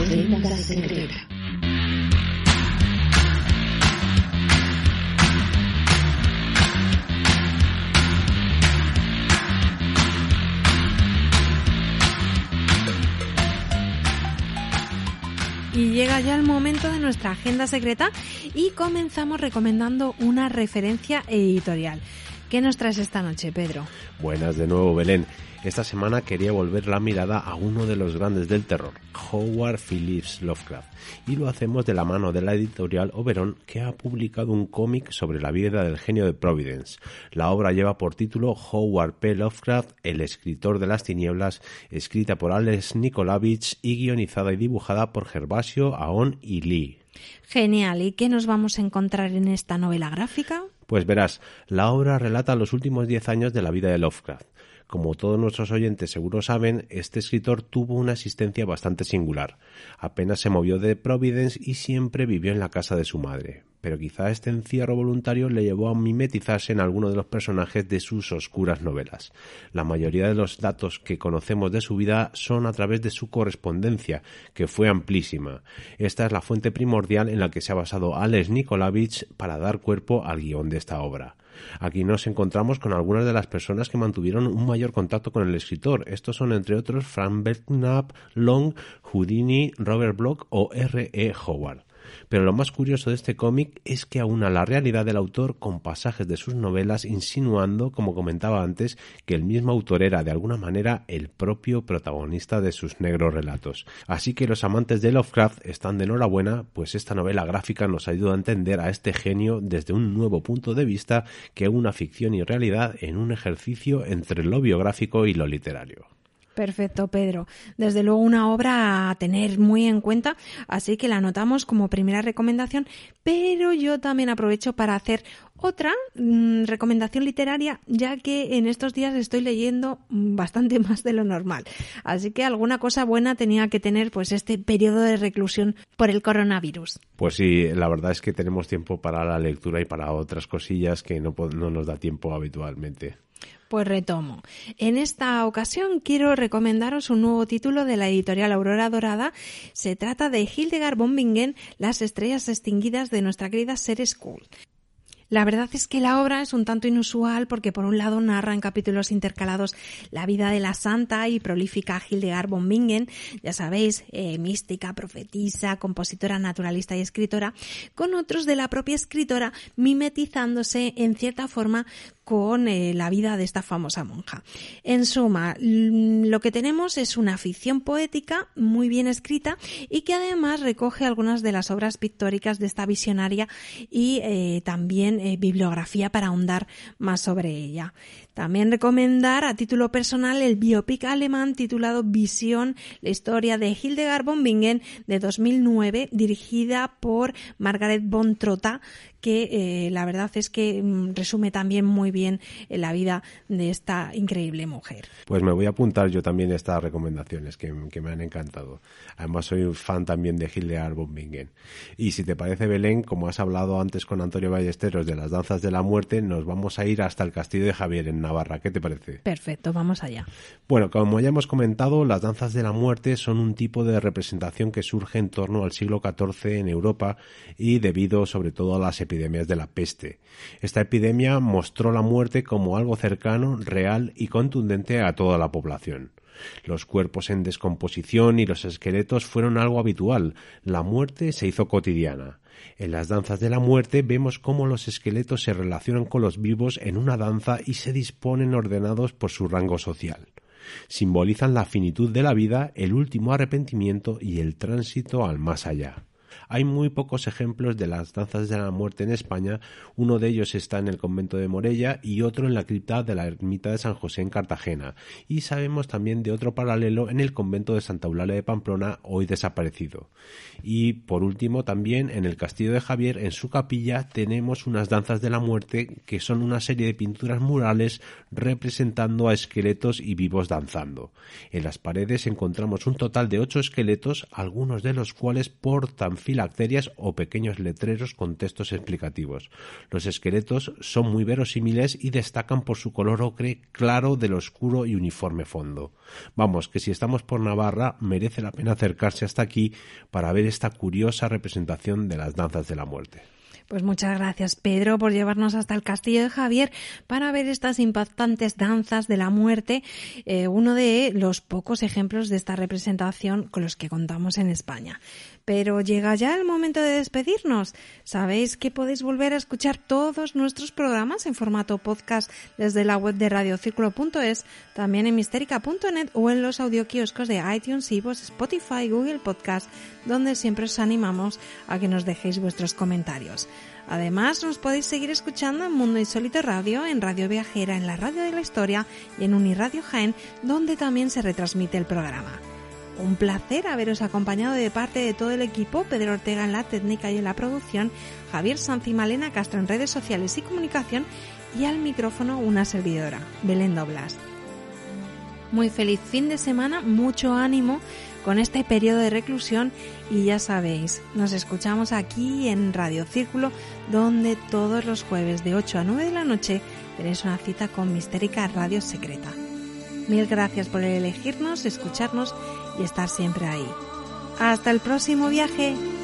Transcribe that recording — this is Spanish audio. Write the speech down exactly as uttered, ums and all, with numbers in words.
Agenda secreta. Y llega ya el momento de nuestra agenda secreta y comenzamos recomendando una referencia editorial. ¿Qué nos traes esta noche, Pedro? Buenas de nuevo, Belén. Esta semana quería volver la mirada a uno de los grandes del terror, Howard Phillips Lovecraft, y lo hacemos de la mano de la editorial Oberon, que ha publicado un cómic sobre la vida del genio de Providence. La obra lleva por título Howard P. Lovecraft, el escritor de las tinieblas, escrita por Alex Nikolavich y guionizada y dibujada por Gervasio, Aon y Lee. Genial. ¿Y qué nos vamos a encontrar en esta novela gráfica? Pues verás, la obra relata los últimos diez años de la vida de Lovecraft. Como todos nuestros oyentes seguro saben, este escritor tuvo una existencia bastante singular. Apenas se movió de Providence y siempre vivió en la casa de su madre. Pero quizá este encierro voluntario le llevó a mimetizarse en alguno de los personajes de sus oscuras novelas. La mayoría de los datos que conocemos de su vida son a través de su correspondencia, que fue amplísima. Esta es la fuente primordial en la que se ha basado Alex Nikolavich para dar cuerpo al guión de esta obra. Aquí nos encontramos con algunas de las personas que mantuvieron un mayor contacto con el escritor. Estos son, entre otros, Frank Belknap, Long, Houdini, Robert Bloch o R E Howard. Pero lo más curioso de este cómic es que aúna la realidad del autor con pasajes de sus novelas, insinuando, como comentaba antes, que el mismo autor era de alguna manera el propio protagonista de sus negros relatos. Así que los amantes de Lovecraft están de enhorabuena, pues esta novela gráfica nos ayuda a entender a este genio desde un nuevo punto de vista que una ficción y realidad en un ejercicio entre lo biográfico y lo literario. Perfecto, Pedro. Desde luego una obra a tener muy en cuenta, así que la anotamos como primera recomendación, pero yo también aprovecho para hacer otra mmm, recomendación literaria, ya que en estos días estoy leyendo bastante más de lo normal. Así que alguna cosa buena tenía que tener pues este periodo de reclusión por el coronavirus. Pues sí, la verdad es que tenemos tiempo para la lectura y para otras cosillas que no, no nos da tiempo habitualmente. Pues retomo. En esta ocasión quiero recomendaros un nuevo título de la editorial Aurora Dorada. Se trata de Hildegard von Bingen, Las estrellas extinguidas de nuestra querida Ceres Kuhl. La verdad es que la obra es un tanto inusual porque por un lado narra en capítulos intercalados la vida de la santa y prolífica Hildegard von Bingen, ya sabéis, eh, mística, profetisa, compositora, naturalista y escritora, con otros de la propia escritora mimetizándose en cierta forma con eh, la vida de esta famosa monja. En suma, lo que tenemos es una ficción poética muy bien escrita y que además recoge algunas de las obras pictóricas de esta visionaria y eh, también eh, bibliografía para ahondar más sobre ella. También recomendar a título personal el biopic alemán titulado Visión, la historia de Hildegard von Bingen de dos mil nueve, dirigida por Margaret von Trotta, que eh, la verdad es que mm, resume también muy bien eh, la vida de esta increíble mujer. Pues me voy a apuntar yo también estas recomendaciones que, que me han encantado. Además soy un fan también de Hildegard von Bingen. Y si te parece, Belén, como has hablado antes con Antonio Ballesteros de las danzas de la muerte, nos vamos a ir hasta el Castillo de Javier en Navarra. ¿Qué te parece? Perfecto, vamos allá. Bueno, como ya hemos comentado, las danzas de la muerte son un tipo de representación que surge en torno al siglo catorce en Europa y debido sobre todo a las epidemias de la peste. Esta epidemia mostró la muerte como algo cercano, real y contundente a toda la población. Los cuerpos en descomposición y los esqueletos fueron algo habitual. La muerte se hizo cotidiana. En las danzas de la muerte vemos cómo los esqueletos se relacionan con los vivos en una danza y se disponen ordenados por su rango social. Simbolizan la finitud de la vida, el último arrepentimiento y el tránsito al más allá. Hay muy pocos ejemplos de las danzas de la muerte en España. Uno de ellos está en el convento de Morella y otro en la cripta de la ermita de San José en Cartagena. Y sabemos también de otro paralelo en el convento de Santa Eulalia de Pamplona, hoy desaparecido. Y por último también en el Castillo de Javier, en su capilla, tenemos unas danzas de la muerte que son una serie de pinturas murales representando a esqueletos y vivos danzando. En las paredes encontramos un total de ocho esqueletos, algunos de los cuales portan filacterias o pequeños letreros con textos explicativos. Los esqueletos son muy verosímiles y destacan por su color ocre claro del oscuro y uniforme fondo. Vamos, que si estamos por Navarra merece la pena acercarse hasta aquí para ver esta curiosa representación de las danzas de la muerte. Pues muchas gracias, Pedro, por llevarnos hasta el Castillo de Javier para ver estas impactantes danzas de la muerte, eh, uno de los pocos ejemplos de esta representación con los que contamos en España. Pero llega ya el momento de despedirnos. Sabéis que podéis volver a escuchar todos nuestros programas en formato podcast desde la web de radiocírculo punto es, también en mistérica punto net o en los audioquioscos de iTunes, iVoox, Spotify, Google Podcast, donde siempre os animamos a que nos dejéis vuestros comentarios. Además, nos podéis seguir escuchando en Mundo Insólito Radio, en Radio Viajera, en la Radio de la Historia y en Uniradio Jaén, donde también se retransmite el programa. Un placer haberos acompañado de parte de todo el equipo, Pedro Ortega en la técnica y en la producción, Javier Sanz y Malena Castro en redes sociales y comunicación, y al micrófono una servidora, Belén Doblas. Muy feliz fin de semana, mucho ánimo con este periodo de reclusión y ya sabéis, nos escuchamos aquí en Radio Círculo, donde todos los jueves de ocho a nueve de la noche tenéis una cita con Mistérica Radio Secreta. Mil gracias por elegirnos, escucharnos y estar siempre ahí. ¡Hasta el próximo viaje!